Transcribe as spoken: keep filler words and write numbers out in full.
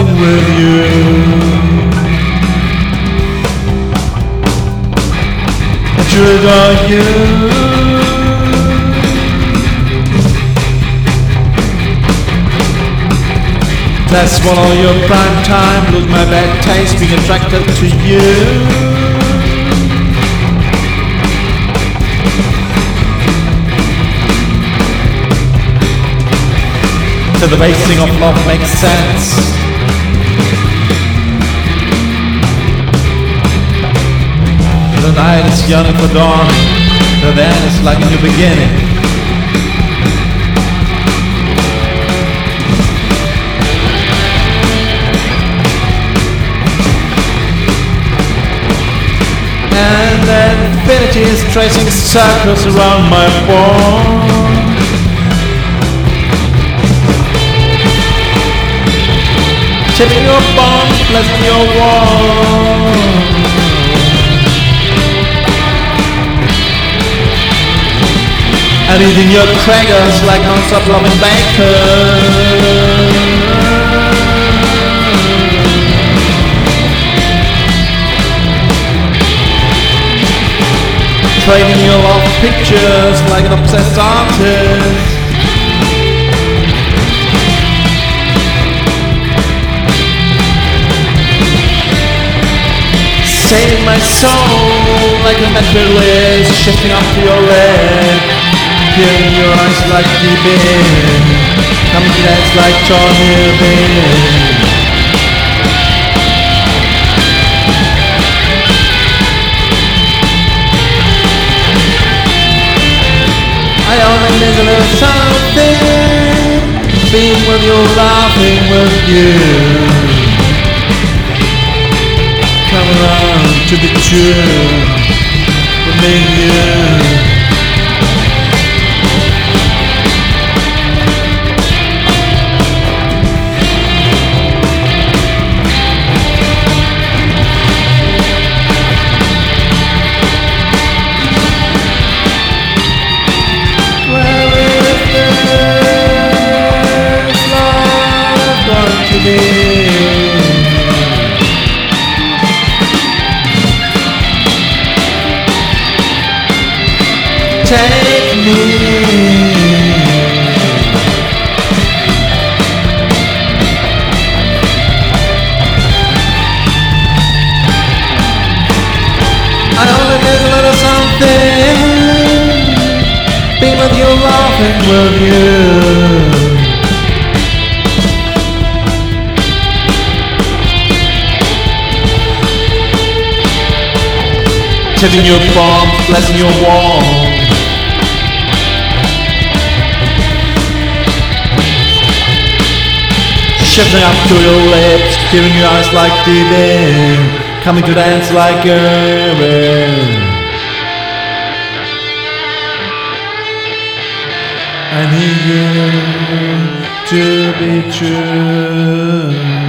laughing with you. And to adore you. Let's swallow your prime time, lose my bad taste, being attracted to you. So the basing of love makes sense. The night is yearning for dawn, the end is like a new beginning. And then infinity is tracing circles around my wall. Chipping your bombs, blessing your wall. And eating your crackers like non-stop loving bacon. Trading your love pictures like an obsessed artist. Saving my soul like a materialist, shifting up to your leg, hearing your eyes like deep in, coming to dance like John Irving. I only miss a little something, being with you, laughing with you. Come around to be true with me and you. Where is this love going to be? Take me. I only miss a little something, being with you, laughing with you. Tipping your bombs, blessing your wall. Shifting up to your lips, giving your eyes like deep in, coming to dance like Irving. I need you to be true.